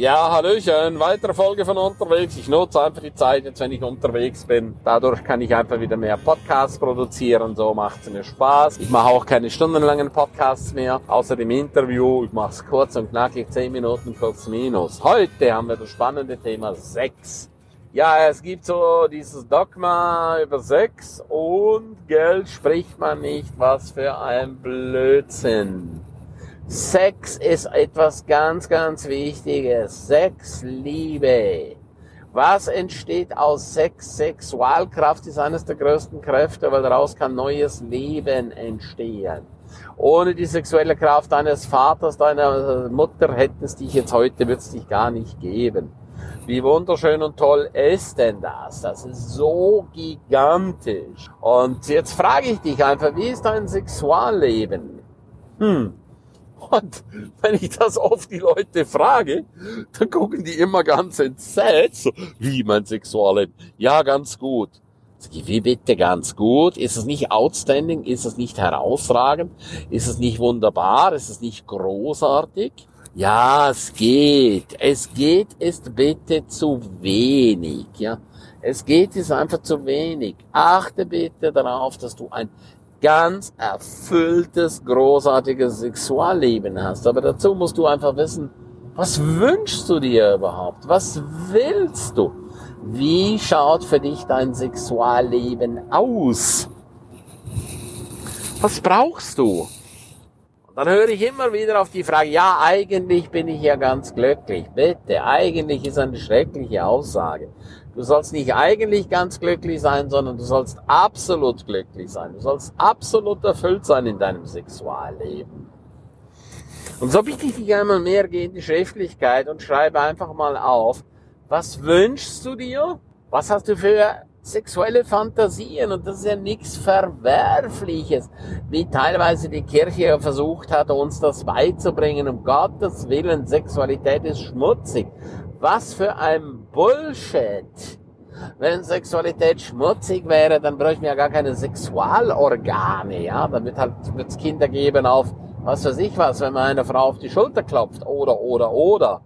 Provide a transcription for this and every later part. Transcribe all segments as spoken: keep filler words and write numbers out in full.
Ja, hallöchen, weitere Folge von unterwegs. Ich nutze einfach die Zeit jetzt, wenn ich unterwegs bin. Dadurch kann ich einfach wieder mehr Podcasts produzieren, so macht es mir Spaß. Ich mache auch keine stundenlangen Podcasts mehr, außer dem Interview. Ich mache es kurz und knackig, zehn Minuten plus minus. Heute haben wir das spannende Thema Sex. Ja, es gibt so dieses Dogma über Sex und Geld spricht man nicht, was für ein Blödsinn. Sex ist etwas ganz, ganz Wichtiges. Sex, Liebe. Was entsteht aus Sex? Sexualkraft ist eines der größten Kräfte, weil daraus kann neues Leben entstehen. Ohne die sexuelle Kraft deines Vaters, deiner Mutter hätte es dich jetzt heute, wird es dich gar nicht geben. Wie wunderschön und toll ist denn das? Das ist so gigantisch. Und jetzt frage ich dich einfach, wie ist dein Sexualleben? Hm. Und wenn ich das oft die Leute frage, dann gucken die immer ganz entsetzt. So, wie mein Sexualleben? Ja, ganz gut. Wie bitte ganz gut? Ist es nicht outstanding? Ist es nicht herausragend? Ist es nicht wunderbar? Ist es nicht großartig? Ja, es geht. Es geht ist bitte zu wenig, ja. Es geht ist einfach zu wenig. Achte bitte darauf, dass du ein ganz erfülltes, großartiges Sexualleben hast. Aber dazu musst du einfach wissen, was wünschst du dir überhaupt? Was willst du? Wie schaut für dich dein Sexualleben aus? Was brauchst du? Und dann höre ich immer wieder auf die Frage, ja, eigentlich bin ich ja ganz glücklich. Bitte, eigentlich ist eine schreckliche Aussage. Du sollst nicht eigentlich ganz glücklich sein, sondern du sollst absolut glücklich sein. Du sollst absolut erfüllt sein in deinem Sexualleben. Und so bitte ich dich einmal mehr, geh in die Schriftlichkeit und schreibe einfach mal auf, was wünschst du dir? Was hast du für sexuelle Fantasien? Und das ist ja nichts Verwerfliches, wie teilweise die Kirche versucht hat, uns das beizubringen. Um Gottes Willen, Sexualität ist schmutzig. Was für ein Bullshit. Wenn Sexualität schmutzig wäre, dann bräuchten wir ja gar keine Sexualorgane, ja. Dann wird halt, wird's Kinder geben auf, was weiß ich was, wenn man einer Frau auf die Schulter klopft, oder, oder, oder.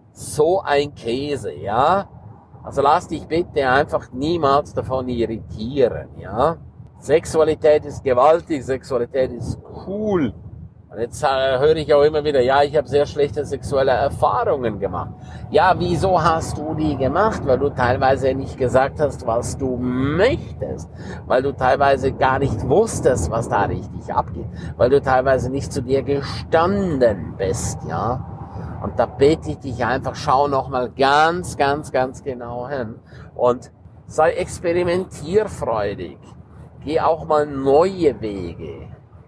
So ein Käse, ja. Also lass dich bitte einfach niemals davon irritieren, ja. Sexualität ist gewaltig, Sexualität ist cool. Und jetzt äh, höre ich auch immer wieder, ja, ich habe sehr schlechte sexuelle Erfahrungen gemacht. Ja, wieso hast du die gemacht? Weil du teilweise nicht gesagt hast, was du möchtest. Weil du teilweise gar nicht wusstest, was da richtig abgeht. Weil du teilweise nicht zu dir gestanden bist, ja. Und da bitte ich dich einfach, schau nochmal ganz, ganz, ganz genau hin. Und sei experimentierfreudig. Geh auch mal neue Wege.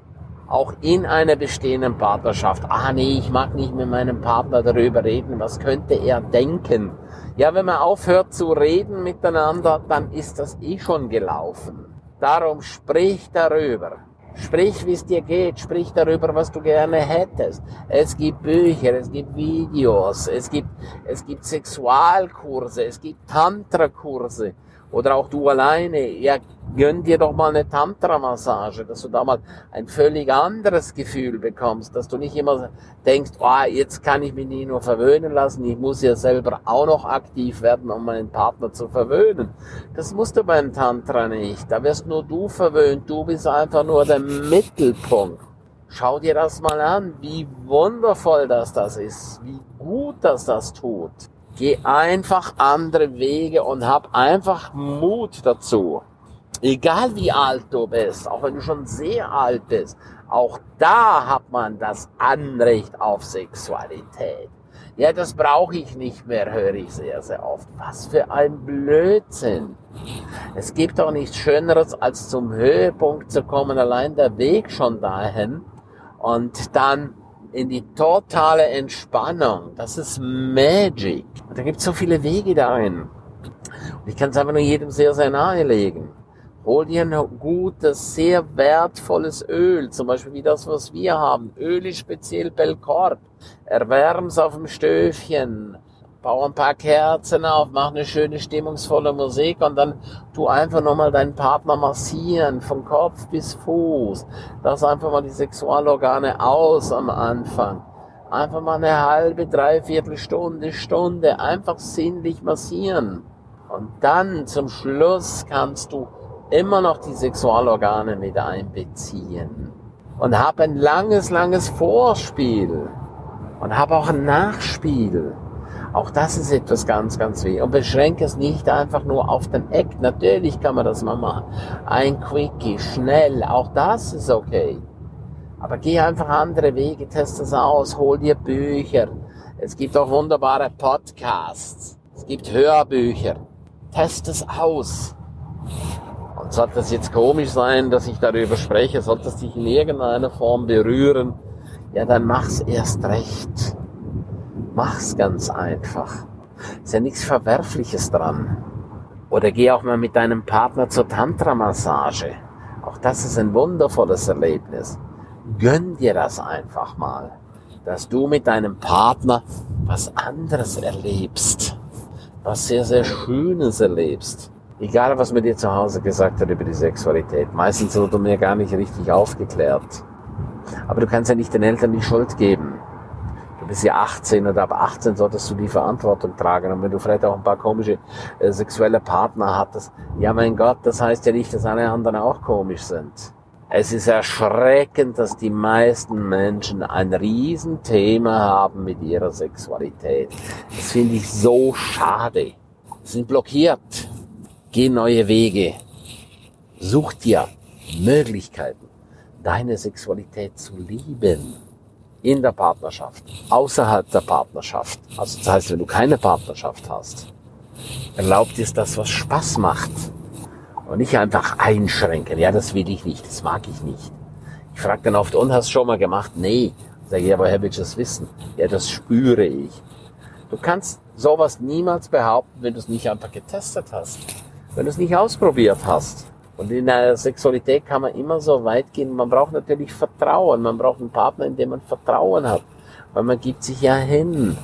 Auch in einer bestehenden Partnerschaft. Ah nee, ich mag nicht mit meinem Partner darüber reden, was könnte er denken? Ja, wenn man aufhört zu reden miteinander, dann ist das eh schon gelaufen. Darum sprich darüber. Sprich, wie es dir geht. Sprich darüber, was du gerne hättest. Es gibt Bücher, es gibt Videos, es gibt, es gibt Sexualkurse, es gibt Tantra-Kurse. Oder auch du alleine, ja, gönn dir doch mal eine Tantra-Massage, dass du da mal ein völlig anderes Gefühl bekommst, dass du nicht immer denkst, oh, jetzt kann ich mich nicht nur verwöhnen lassen, ich muss ja selber auch noch aktiv werden, um meinen Partner zu verwöhnen. Das musst du beim Tantra nicht, da wirst nur du verwöhnt, du bist einfach nur der Mittelpunkt. Schau dir das mal an, wie wundervoll das das ist, wie gut das das tut. Geh einfach andere Wege und hab einfach Mut dazu. Egal wie alt du bist, auch wenn du schon sehr alt bist, auch da hat man das Anrecht auf Sexualität. Ja, das brauche ich nicht mehr, höre ich sehr, sehr oft. Was für ein Blödsinn. Es gibt doch nichts Schöneres, als zum Höhepunkt zu kommen, allein der Weg schon dahin und dann in die totale Entspannung. Das ist Magic. Und da gibt es so viele Wege dahin. Und ich kann es einfach nur jedem sehr, sehr nahelegen. Hol dir ein gutes, sehr wertvolles Öl, zum Beispiel wie das, was wir haben. Öl ist speziell Belcorp. Erwärm's auf dem Stöfchen. Bau ein paar Kerzen auf, mach eine schöne, stimmungsvolle Musik und dann tu einfach nochmal deinen Partner massieren, von Kopf bis Fuß. Lass einfach mal die Sexualorgane aus am Anfang. Einfach mal eine halbe, dreiviertel Stunde, Stunde, einfach sinnlich massieren. Und dann zum Schluss kannst du immer noch die Sexualorgane mit einbeziehen. Und hab ein langes, langes Vorspiel. Und hab auch ein Nachspiel. Auch das ist etwas ganz, ganz wichtig. Und beschränke es nicht einfach nur auf den Act. Natürlich kann man das mal machen. Ein Quickie, schnell, auch das ist okay. Aber geh einfach andere Wege, test es aus, hol dir Bücher. Es gibt auch wunderbare Podcasts. Es gibt Hörbücher. Test es aus. Und sollte es jetzt komisch sein, dass ich darüber spreche, sollte es dich in irgendeiner Form berühren, ja, dann mach's erst recht. Mach's ganz einfach. Ist ja nichts Verwerfliches dran. Oder geh auch mal mit deinem Partner zur Tantra-Massage. Auch das ist ein wundervolles Erlebnis. Gönn dir das einfach mal, dass du mit deinem Partner was anderes erlebst, was sehr, sehr Schönes erlebst. Egal, was mir dir zu Hause gesagt hat über die Sexualität. Meistens wurde mir gar nicht richtig aufgeklärt. Aber du kannst ja nicht den Eltern die Schuld geben. Du bist ja achtzehn oder ab achtzehn solltest du die Verantwortung tragen. Und wenn du vielleicht auch ein paar komische äh, sexuelle Partner hattest, ja mein Gott, das heißt ja nicht, dass alle anderen auch komisch sind. Es ist erschreckend, dass die meisten Menschen ein Riesenthema haben mit ihrer Sexualität. Das finde ich so schade. Sie sind blockiert. Geh neue Wege. Such dir Möglichkeiten, deine Sexualität zu lieben. In der Partnerschaft, außerhalb der Partnerschaft. Also das heißt, wenn du keine Partnerschaft hast, erlaubt dir das, was Spaß macht. Und nicht einfach einschränken. Ja, das will ich nicht, das mag ich nicht. Ich frage dann oft, und hast du schon mal gemacht? Nee. Sag ich, ja, woher willst du das wissen? Ja, das spüre ich. Du kannst sowas niemals behaupten, wenn du es nicht einfach getestet hast. Wenn du es nicht ausprobiert hast. Und in der Sexualität kann man immer so weit gehen. Man braucht natürlich Vertrauen. Man braucht einen Partner, in dem man Vertrauen hat. Weil man gibt sich ja hin.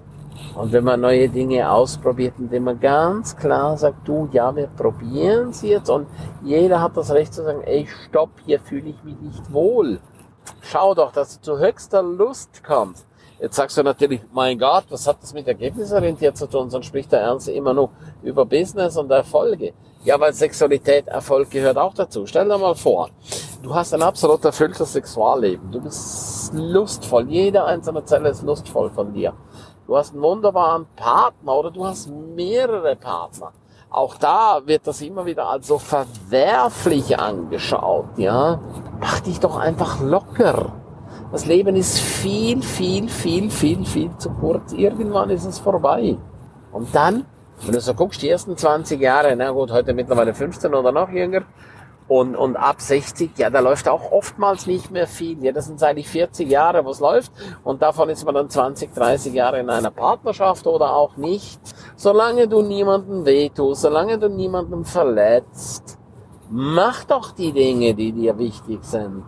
Und wenn man neue Dinge ausprobiert, indem man ganz klar sagt, du, ja, wir probieren es jetzt. Und jeder hat das Recht zu sagen, ey, stopp, hier fühle ich mich nicht wohl. Schau doch, dass du zu höchster Lust kommst. Jetzt sagst du natürlich, mein Gott, was hat das mit ergebnisorientiert zu tun? Sonst spricht der Ernst immer nur über Business und Erfolge. Ja, weil Sexualität, Erfolg gehört auch dazu. Stell dir mal vor, du hast ein absolut erfülltes Sexualleben. Du bist lustvoll. Jede einzelne Zelle ist lustvoll von dir. Du hast einen wunderbaren Partner oder du hast mehrere Partner. Auch da wird das immer wieder als so verwerflich angeschaut, ja. Mach dich doch einfach locker. Das Leben ist viel, viel, viel, viel, viel zu kurz. Irgendwann ist es vorbei. Und dann, wenn du so guckst, die ersten zwanzig Jahre, na gut, heute mittlerweile fünfzehn oder noch jünger, und, und ab sechzig, ja, da läuft auch oftmals nicht mehr viel. Ja, das sind eigentlich vierzig Jahre, wo es läuft. Und davon ist man dann zwanzig, dreißig Jahre in einer Partnerschaft oder auch nicht. Solange du niemandem wehtust, solange du niemandem verletzt, mach doch die Dinge, die dir wichtig sind.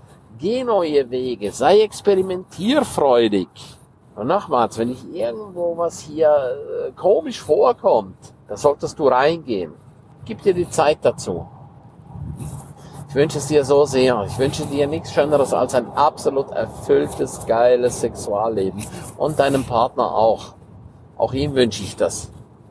Geh neue Wege, sei experimentierfreudig. Und nochmals, wenn dich irgendwo was hier äh, komisch vorkommt, da solltest du reingehen. Gib dir die Zeit dazu. Ich wünsche es dir so sehr. Ich wünsche dir nichts Schöneres als ein absolut erfülltes, geiles Sexualleben. Und deinem Partner auch. Auch ihm wünsche ich das.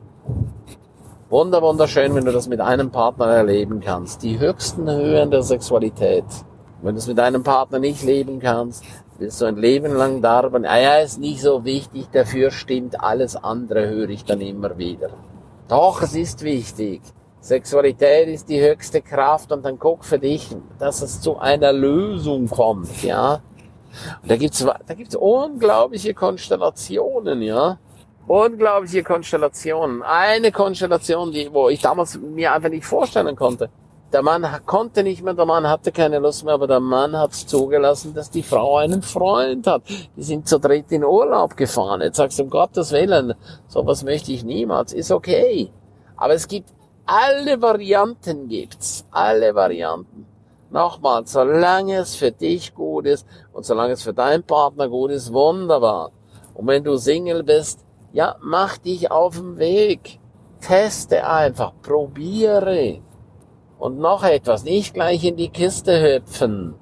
Wunder, wunderschön, wenn du das mit einem Partner erleben kannst. Die höchsten Höhen der Sexualität. Wenn du es mit deinem Partner nicht leben kannst, willst du ein Leben lang darben. Ah ja, ist nicht so wichtig, dafür stimmt alles andere, höre ich dann immer wieder. Doch, es ist wichtig. Sexualität ist die höchste Kraft und dann guck für dich, dass es zu einer Lösung kommt, ja. Und da gibt's, da gibt's unglaubliche Konstellationen, ja. Unglaubliche Konstellationen. Eine Konstellation, die, wo ich damals mir einfach nicht vorstellen konnte. Der Mann konnte nicht mehr, der Mann hatte keine Lust mehr, aber der Mann hat es zugelassen, dass die Frau einen Freund hat. Die sind zu dritt in Urlaub gefahren. Jetzt sagst du, um Gottes Willen, sowas möchte ich niemals. Ist okay. Aber es gibt Alle Varianten gibt's. Alle Varianten. Nochmal, solange es für dich gut ist und solange es für deinen Partner gut ist, wunderbar. Und wenn du Single bist, ja, mach dich auf den Weg. Teste einfach, probiere. Und noch etwas, nicht gleich in die Kiste hüpfen.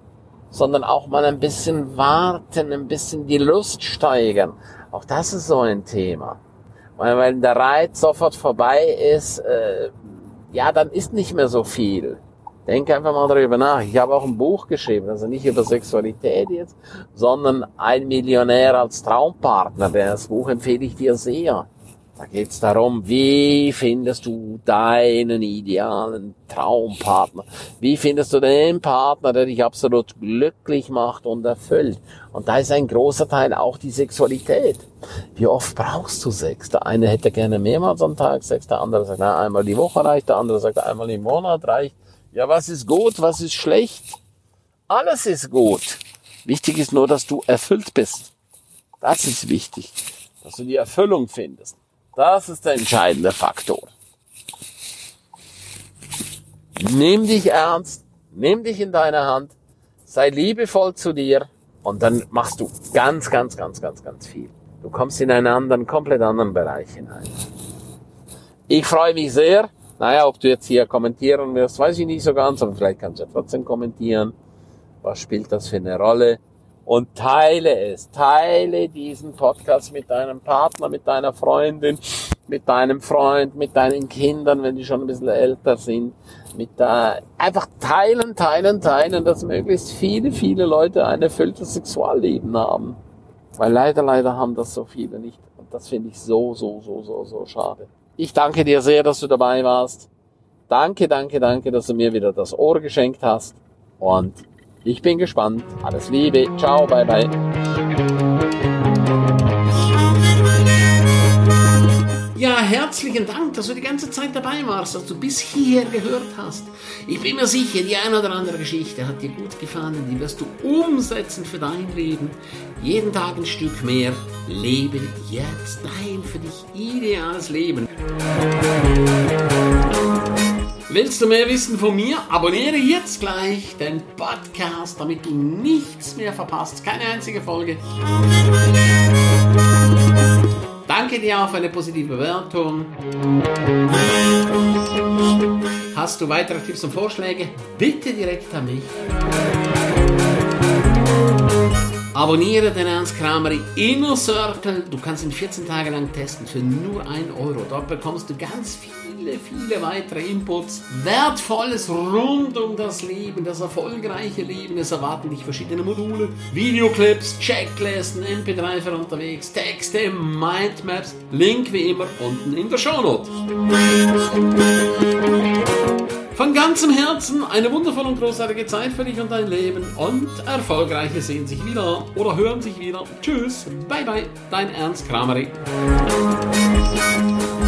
sondern auch mal ein bisschen warten, ein bisschen die Lust steigern. Auch das ist so ein Thema. Weil wenn der Reiz sofort vorbei ist, äh, ja, dann ist nicht mehr so viel. Denk einfach mal darüber nach. Ich habe auch ein Buch geschrieben, also nicht über Sexualität jetzt, sondern ein Millionär als Traumpartner. Das Buch empfehle ich dir sehr. Da geht es darum, wie findest du deinen idealen Traumpartner? Wie findest du den Partner, der dich absolut glücklich macht und erfüllt? Und da ist ein großer Teil auch die Sexualität. Wie oft brauchst du Sex? Der eine hätte gerne mehrmals am Tag Sex, der andere sagt, na, einmal die Woche reicht, der andere sagt, einmal im Monat reicht. Ja, was ist gut, was ist schlecht? Alles ist gut. Wichtig ist nur, dass du erfüllt bist. Das ist wichtig, dass du die Erfüllung findest. Das ist der entscheidende Faktor. Nimm dich ernst, nimm dich in deine Hand, sei liebevoll zu dir und dann machst du ganz, ganz, ganz, ganz, ganz viel. Du kommst in einen anderen, komplett anderen Bereich hinein. Ich freue mich sehr. Naja, ob du jetzt hier kommentieren wirst, weiß ich nicht so ganz, aber vielleicht kannst du ja trotzdem kommentieren. Was spielt das für eine Rolle? Und teile es, teile diesen Podcast mit deinem Partner, mit deiner Freundin, mit deinem Freund, mit deinen Kindern, wenn die schon ein bisschen älter sind. Mit der, einfach teilen, teilen, teilen, dass möglichst viele, viele Leute ein erfülltes Sexualleben haben. Weil leider, leider haben das so viele nicht. Und das finde ich so, so, so, so, so schade. Ich danke dir sehr, dass du dabei warst. Danke, danke, danke, dass du mir wieder das Ohr geschenkt hast. Und ich bin gespannt. Alles Liebe. Ciao, bye, bye. Ja, herzlichen Dank, dass du die ganze Zeit dabei warst, dass du bis hierher gehört hast. Ich bin mir sicher, die eine oder andere Geschichte hat dir gut gefallen, die wirst du umsetzen für dein Leben. Jeden Tag ein Stück mehr. Lebe jetzt dein für dich ideales Leben. Willst du mehr wissen von mir? Abonniere jetzt gleich den Podcast, damit du nichts mehr verpasst. Keine einzige Folge. Danke dir auch für eine positive Bewertung. Hast du weitere Tipps und Vorschläge? Bitte direkt an mich. Abonniere den Ernst Krameri Inner Circle. Du kannst ihn vierzehn Tage lang testen für nur ein Euro. Dort bekommst du ganz viele, viele weitere Inputs. Wertvolles rund um das Leben, das erfolgreiche Leben. Es erwarten dich verschiedene Module, Videoclips, Checklisten, M P drei für unterwegs, Texte, Mindmaps. Link wie immer unten in der Shownote. Von ganzem Herzen eine wundervolle und großartige Zeit für dich und dein Leben und Erfolgreiche sehen sich wieder oder hören sich wieder. Tschüss, bye bye, dein Ernst Krameri.